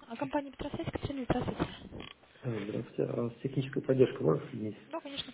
Компания Петросвязь, Катерина, здравствуйте. Здравствуйте. А техническая поддержка может есть? Да, конечно.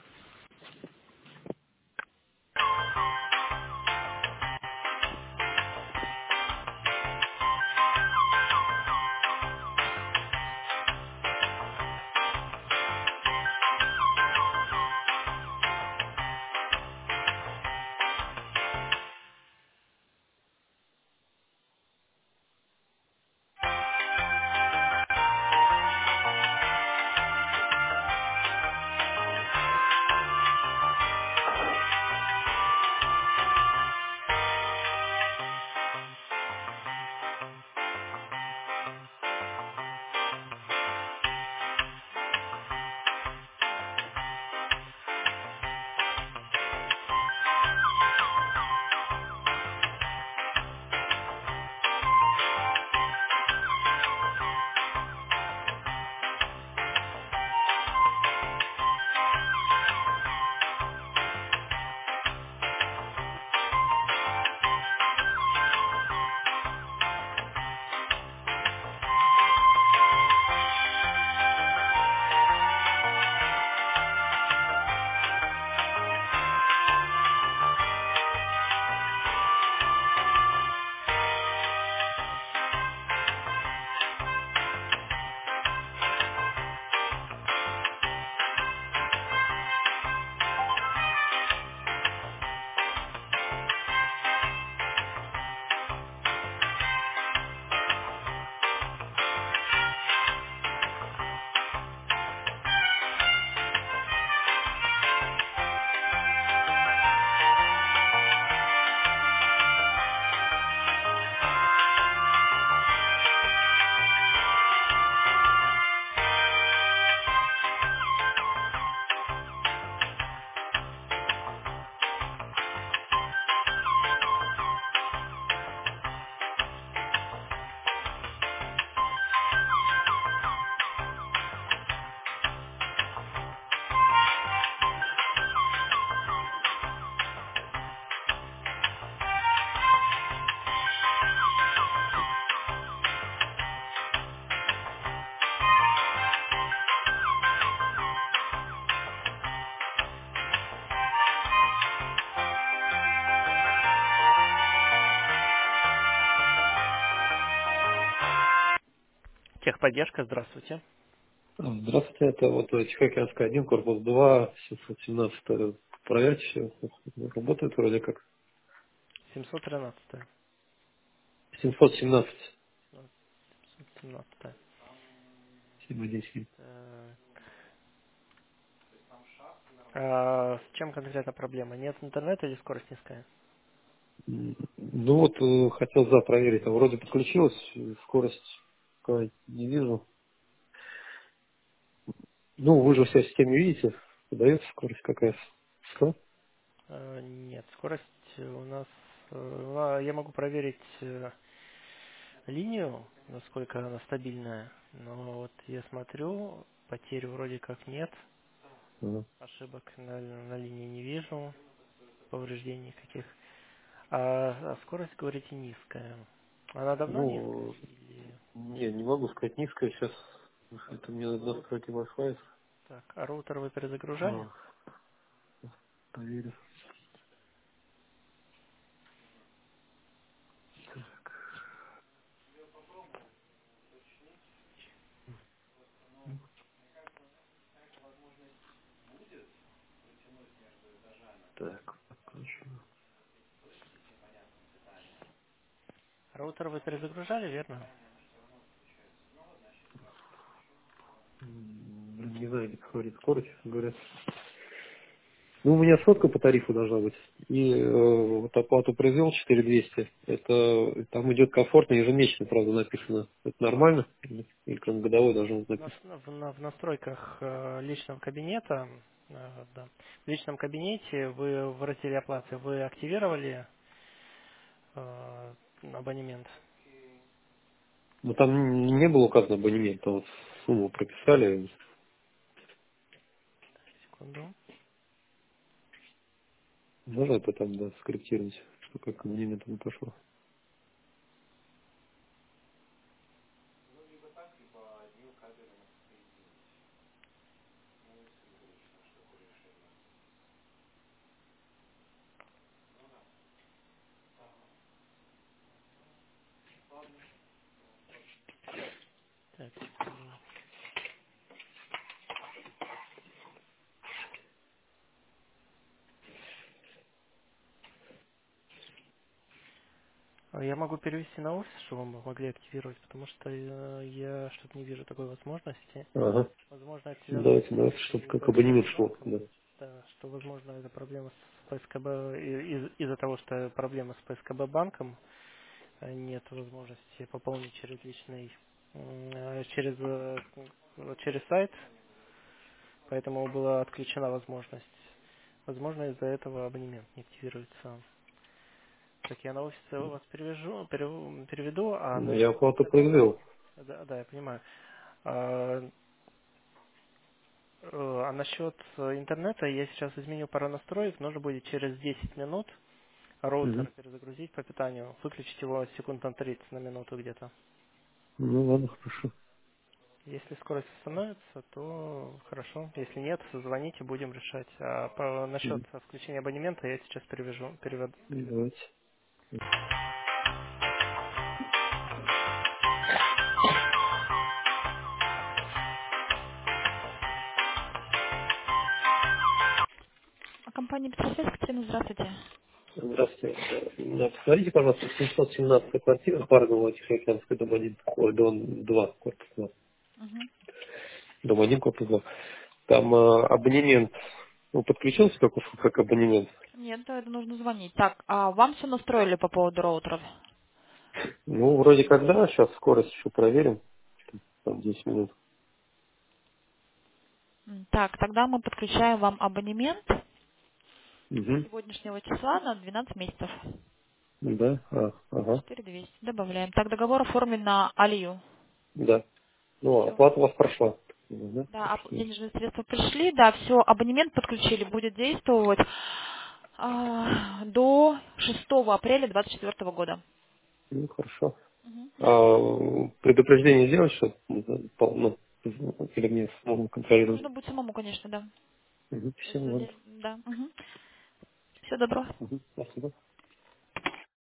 Техподдержка, здравствуйте. Здравствуйте. Это вот Тихоокеанская 1, корпус 2, 717. Проверьте все. Работает вроде как. 713. 717. 717. 717. Так. С чем конкретно проблема? Нет интернета или скорость низкая? Ну вот, хотел проверить. А вроде подключилась, скорость пока не вижу. Ну, вы же все в системе видите. Подается скорость какая-то. Что? Нет, скорость у нас... Я могу проверить линию, насколько она стабильная. Но вот я смотрю, потерь вроде как нет. Ага. Ошибок на линии не вижу. Повреждений каких. Скорость, говорите, низкая. Она давно низкая? Ну, Или... не могу сказать низкая сейчас. Это мне надо настройки Wi-Fi. Так, а роутер вы перезагружали? А, проверю. Так, подключу. Роутер вы перезагружали, верно? Блин, не знаю, как говорит скорость, говорят. Ну, у меня сотка по тарифу должна быть. И вот оплату произвел 4200. Это там идет комфортно, ежемесячно, правда, написано. Это нормально? Или как годовой должно быть написано? В настройках личного кабинета, да, в личном кабинете вы в разделе оплаты вы активировали абонемент? Но там не было указано абонемент, там вот сумму прописали. Секунду. Можно это там, да, скорректировать, что как абонемент не пошло. Так, секунду. Я могу перевести на офис, чтобы вы могли активировать, потому что я что-то не вижу такой возможности. Ага. Возможно, это связано Давайте, чтобы с как PSKB абонемент шло. банком. Да. Да, что, возможно, это проблема с PSKB из-за того, что проблема с PSKB банком, нет возможности пополнить через личный, через сайт, поэтому была отключена возможность. Возможно, из-за этого абонемент не активируется. Так, я на офис вас переведу, а Ну, я насчет оплату интернета, произвел. да, я понимаю. А, насчет интернета я сейчас изменю пару настроек, нужно будет через 10 минут Угу. роутер перезагрузить по питанию, выключить его секунд на 30 на минуту где-то. Ну, ладно, хорошо. Если скорость остановится, то хорошо. Если нет, звоните, будем решать. Насчет Мгм. включения абонемента я сейчас переведу. Давайте. Компания Петросвет, Катерина, здравствуйте. Здравствуйте. Посмотрите, пожалуйста, 717 квартира, Паргова, Тихоокеанская, дом 1, ой, дом 2, корпус 2. Мгм. Дом 1, корпус 2. Там абонемент, ну, подключился как абонемент. Нет, да, это нужно звонить. Так, а вам все настроили по поводу роутеров? Ну, вроде как да, сейчас скорость еще проверим. Там 10 минут. Так, тогда мы подключаем вам абонемент Угу. сегодняшнего числа на 12 месяцев. Да, ага, 4200. Добавляем. Так, договор оформлен на Алию. да. Ну, Все. оплата у вас прошла. Да, Да, хорошо. денежные средства пришли, да, все, абонемент подключили, будет действовать до 6 апреля 2024 года. Ну, хорошо. Мгм. Предупреждение сделать, что ну, или мне самому контролировать? Нужно будет самому, конечно, да. Угу. Все, ладно. Если, да. Все, добро. Угу. Спасибо.